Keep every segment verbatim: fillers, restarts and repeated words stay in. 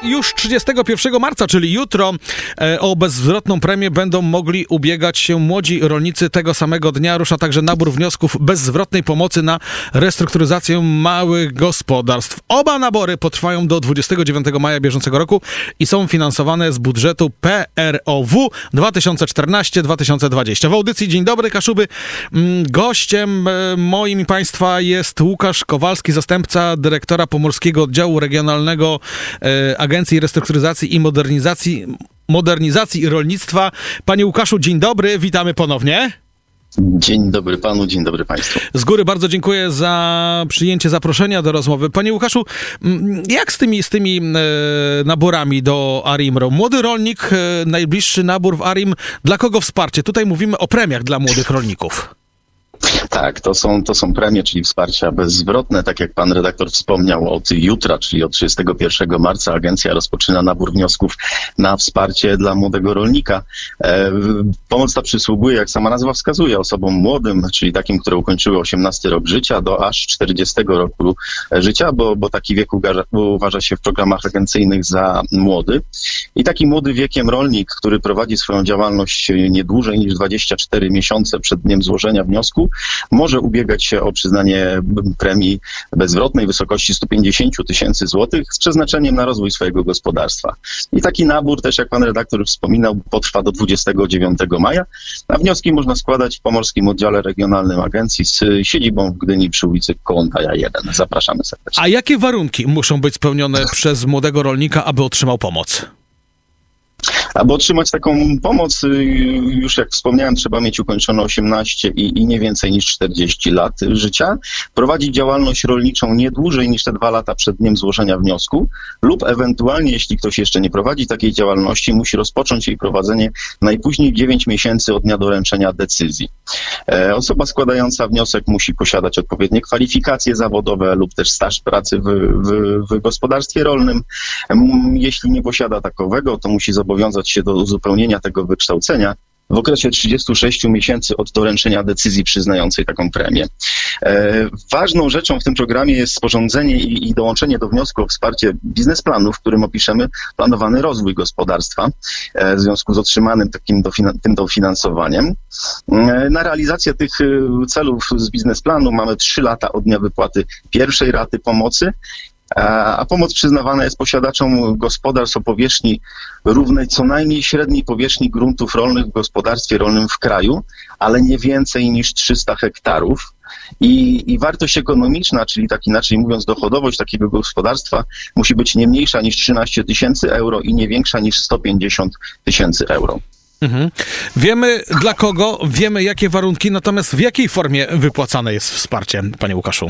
Już trzydziestego pierwszego marca, czyli jutro, o bezzwrotną premię będą mogli ubiegać się młodzi rolnicy. Tego samego dnia rusza także nabór wniosków bezzwrotnej pomocy na restrukturyzację małych gospodarstw. Oba nabory potrwają do dwudziestego dziewiątego maja bieżącego roku i są finansowane z budżetu P R O W dwa tysiące czternaście do dwa tysiące dwudziestego. W audycji Dzień Dobry Kaszuby gościem moim i Państwa jest Łukasz Kowalski, zastępca dyrektora Pomorskiego Oddziału Regionalnego Agencji Restrukturyzacji i Modernizacji, Modernizacji Rolnictwa. Panie Łukaszu, dzień dobry, witamy ponownie. Dzień dobry panu, dzień dobry państwu. Z góry bardzo dziękuję za przyjęcie zaproszenia do rozmowy. Panie Łukaszu, jak z tymi, z tymi e, naborami do ARiMRO? Młody rolnik, e, najbliższy nabór w ARiM, dla kogo wsparcie? Tutaj mówimy o premiach dla młodych rolników. Tak, to są, to są premie, czyli wsparcia bezzwrotne. Tak jak pan redaktor wspomniał, od jutra, czyli od trzydziestego pierwszego marca agencja rozpoczyna nabór wniosków na wsparcie dla młodego rolnika. E, pomoc ta przysługuje, jak sama nazwa wskazuje, osobom młodym, czyli takim, które ukończyły osiemnasty rok życia do aż czterdziestego roku życia, bo, bo taki wiek uważa, uważa się w programach agencyjnych za młody. I taki młody wiekiem rolnik, który prowadzi swoją działalność nie dłużej niż dwadzieścia cztery miesiące przed dniem złożenia wniosku, może ubiegać się o przyznanie premii bezzwrotnej w wysokości sto pięćdziesiąt tysięcy złotych z przeznaczeniem na rozwój swojego gospodarstwa. I taki nabór, też jak pan redaktor wspominał, potrwa do dwudziestego dziewiątego maja, a wnioski można składać w Pomorskim Oddziale Regionalnym Agencji z siedzibą w Gdyni przy ulicy Kołątaja jeden. Zapraszamy serdecznie. A jakie warunki muszą być spełnione przez młodego rolnika, aby otrzymał pomoc? Aby otrzymać taką pomoc, już jak wspomniałem, trzeba mieć ukończone osiemnaście i, i nie więcej niż czterdzieści lat życia, prowadzić działalność rolniczą nie dłużej niż te dwa lata przed dniem złożenia wniosku lub ewentualnie, jeśli ktoś jeszcze nie prowadzi takiej działalności, musi rozpocząć jej prowadzenie najpóźniej dziewięć miesięcy od dnia doręczenia decyzji. E, osoba składająca wniosek musi posiadać odpowiednie kwalifikacje zawodowe lub też staż pracy w, w, w gospodarstwie rolnym. Jeśli nie posiada takowego, to musi zobowiązać się do uzupełnienia tego wykształcenia w okresie trzydziestu sześciu miesięcy od doręczenia decyzji przyznającej taką premię. E, ważną rzeczą w tym programie jest sporządzenie i, i dołączenie do wniosku o wsparcie biznesplanu, w którym opiszemy planowany rozwój gospodarstwa e, w związku z otrzymanym takim dofina- tym dofinansowaniem. E, na realizację tych e, celów z biznesplanu mamy trzy lata od dnia wypłaty pierwszej raty pomocy, a pomoc przyznawana jest posiadaczom gospodarstw o powierzchni równej co najmniej średniej powierzchni gruntów rolnych w gospodarstwie rolnym w kraju, ale nie więcej niż trzysta hektarów. I, I wartość ekonomiczna, czyli tak inaczej mówiąc dochodowość takiego gospodarstwa musi być nie mniejsza niż trzynaście tysięcy euro i nie większa niż sto pięćdziesiąt tysięcy euro. Mhm. Wiemy dla kogo, wiemy jakie warunki, natomiast w jakiej formie wypłacane jest wsparcie, panie Łukaszu?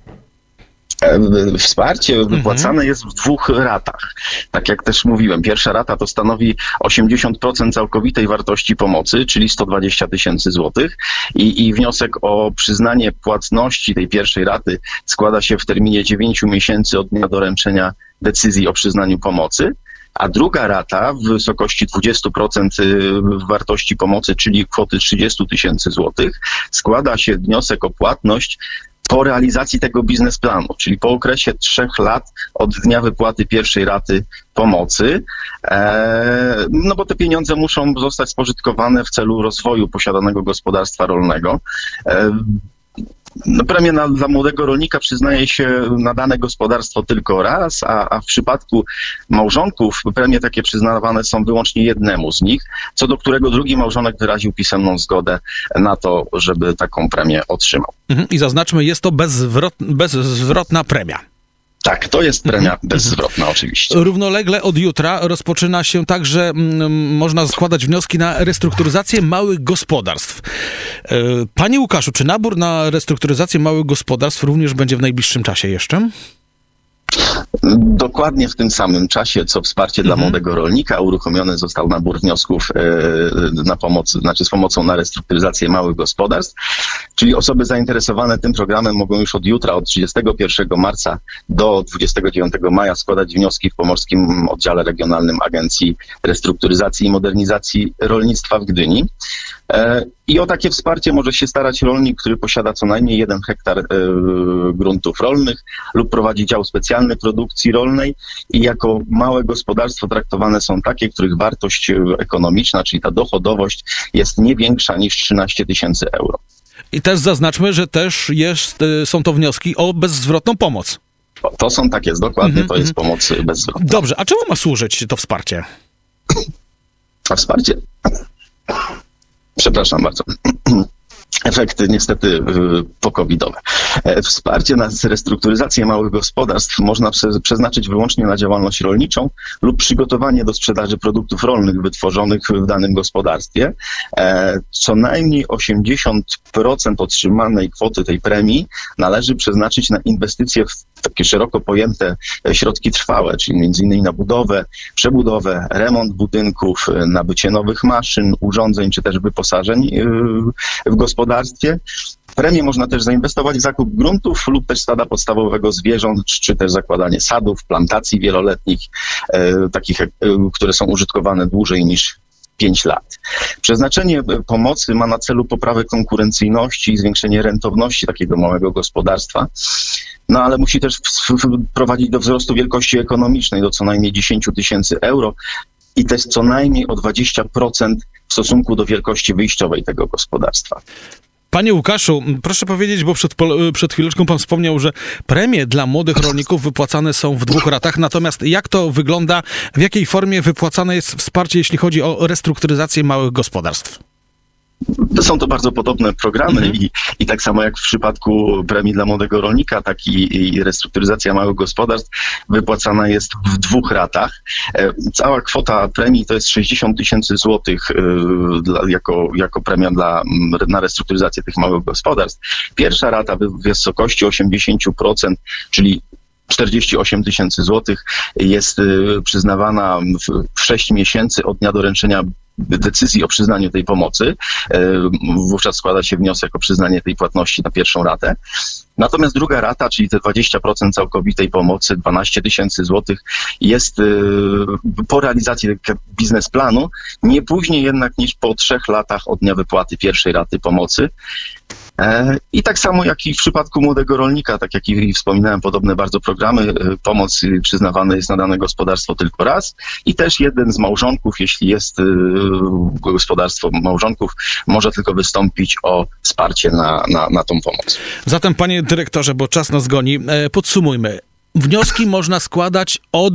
Wsparcie wypłacane jest w dwóch ratach. Tak jak też mówiłem, pierwsza rata to stanowi osiemdziesiąt procent całkowitej wartości pomocy, czyli sto dwadzieścia tysięcy złotych i, i wniosek o przyznanie płatności tej pierwszej raty składa się w terminie dziewięciu miesięcy od dnia doręczenia decyzji o przyznaniu pomocy. A druga rata w wysokości dwadzieścia procent wartości pomocy, czyli kwoty trzydzieści tysięcy złotych, składa się wniosek o płatność po realizacji tego biznesplanu, czyli po okresie trzech lat od dnia wypłaty pierwszej raty pomocy, e, no bo te pieniądze muszą zostać spożytkowane w celu rozwoju posiadanego gospodarstwa rolnego. E, No, premię na, dla młodego rolnika przyznaje się na dane gospodarstwo tylko raz, a, a w przypadku małżonków premie takie przyznawane są wyłącznie jednemu z nich, co do którego drugi małżonek wyraził pisemną zgodę na to, żeby taką premię otrzymał. Mhm. I zaznaczmy, jest to bezzwrot, bezzwrotna premia. Tak, to jest premia bezzwrotna oczywiście. Równolegle od jutra rozpoczyna się także, m, można składać wnioski na restrukturyzację małych gospodarstw. E, Panie Łukaszu, czy nabór na restrukturyzację małych gospodarstw również będzie w najbliższym czasie jeszcze? Dokładnie w tym samym czasie, co wsparcie dla młodego rolnika, uruchomiony został nabór wniosków na pomoc, znaczy z pomocą na restrukturyzację małych gospodarstw, czyli osoby zainteresowane tym programem mogą już od jutra, od trzydziestego pierwszego marca do dwudziestego dziewiątego maja składać wnioski w Pomorskim Oddziale Regionalnym Agencji Restrukturyzacji i Modernizacji Rolnictwa w Gdyni. I o takie wsparcie może się starać rolnik, który posiada co najmniej jeden hektar y, gruntów rolnych lub prowadzi dział specjalny produkcji rolnej i jako małe gospodarstwo traktowane są takie, których wartość ekonomiczna, czyli ta dochodowość jest nie większa niż trzynaście tysięcy euro. I też zaznaczmy, że też jest, są to wnioski o bezzwrotną pomoc. To są tak jest, dokładnie, Mm-hmm, to jest pomoc bezzwrotna. Dobrze, a czemu ma służyć to wsparcie? A wsparcie? Przepraszam bardzo. Efekty niestety pokowidowe. Wsparcie na restrukturyzację małych gospodarstw można przeznaczyć wyłącznie na działalność rolniczą lub przygotowanie do sprzedaży produktów rolnych wytworzonych w danym gospodarstwie. Co najmniej osiemdziesiąt procent otrzymanej kwoty tej premii należy przeznaczyć na inwestycje w takie szeroko pojęte środki trwałe, czyli między innymi na budowę, przebudowę, remont budynków, nabycie nowych maszyn, urządzeń czy też wyposażeń w gospodarstwie. Premię można też zainwestować w zakup gruntów lub też stada podstawowego zwierząt, czy też zakładanie sadów, plantacji wieloletnich, e, takich, e, które są użytkowane dłużej niż pięć lat. Przeznaczenie pomocy ma na celu poprawę konkurencyjności i zwiększenie rentowności takiego małego gospodarstwa. No ale musi też prowadzić do wzrostu wielkości ekonomicznej do co najmniej dziesięć tysięcy euro i też co najmniej o dwadzieścia procent w stosunku do wielkości wyjściowej tego gospodarstwa. Panie Łukaszu, proszę powiedzieć, bo przed, przed chwileczką pan wspomniał, że premie dla młodych rolników wypłacane są w dwóch ratach, natomiast jak to wygląda, w jakiej formie wypłacane jest wsparcie, jeśli chodzi o restrukturyzację małych gospodarstw? Są to bardzo podobne programy mhm. i, i tak samo jak w przypadku premii dla młodego rolnika, tak i, i restrukturyzacja małych gospodarstw wypłacana jest w dwóch ratach. E, cała kwota premii to jest sześćdziesiąt tysięcy złotych e, dla, jako, jako premia dla, na restrukturyzację tych małych gospodarstw. Pierwsza rata w wysokości osiemdziesiąt procent, czyli czterdzieści osiem tysięcy złotych jest e, przyznawana w, w sześć miesięcy od dnia doręczenia decyzji o przyznaniu tej pomocy. Wówczas składa się wniosek o przyznanie tej płatności na pierwszą ratę. Natomiast druga rata, czyli te dwadzieścia procent całkowitej pomocy, dwanaście tysięcy złotych, jest po realizacji biznesplanu, nie później jednak niż po trzech latach od dnia wypłaty pierwszej raty pomocy. I tak samo jak i w przypadku młodego rolnika, tak jak i wspominałem, podobne bardzo programy, pomoc przyznawana jest na dane gospodarstwo tylko raz i też jeden z małżonków, jeśli jest gospodarstwo małżonków, może tylko wystąpić o wsparcie na, na, na tą pomoc. Zatem, panie dyrektorze, bo czas nas goni, podsumujmy. Wnioski można składać od...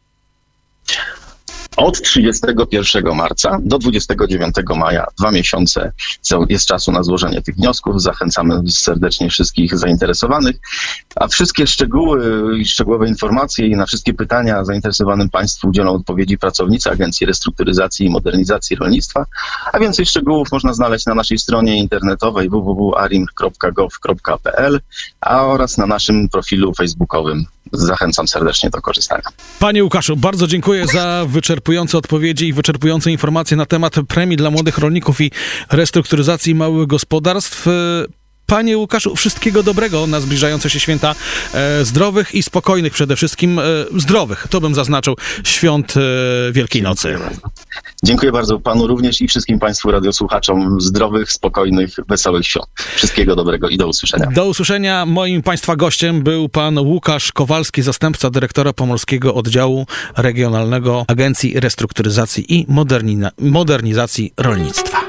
Od trzydziestego pierwszego marca do dwudziestego dziewiątego maja, dwa miesiące jest czasu na złożenie tych wniosków. Zachęcamy serdecznie wszystkich zainteresowanych, a wszystkie szczegóły i szczegółowe informacje i na wszystkie pytania zainteresowanym Państwu udzielą odpowiedzi pracownicy Agencji Restrukturyzacji i Modernizacji Rolnictwa, a więcej szczegółów można znaleźć na naszej stronie internetowej w w w kropka arim kropka gov kropka p l a oraz na naszym profilu facebookowym. Zachęcam serdecznie do korzystania. Panie Łukaszu, bardzo dziękuję za wyczerpujące odpowiedzi i wyczerpujące informacje na temat premii dla młodych rolników i restrukturyzacji małych gospodarstw. Panie Łukaszu, wszystkiego dobrego na zbliżające się święta, e, zdrowych i spokojnych przede wszystkim, e, zdrowych, to bym zaznaczył, świąt e, Wielkiej Nocy. Dziękuję bardzo. Dziękuję bardzo panu również i wszystkim państwu radiosłuchaczom zdrowych, spokojnych, wesołych świąt. Wszystkiego dobrego i do usłyszenia. Do usłyszenia. Moim państwa gościem był pan Łukasz Kowalski, zastępca dyrektora Pomorskiego Oddziału Regionalnego Agencji Restrukturyzacji i Moderni- Modernizacji Rolnictwa.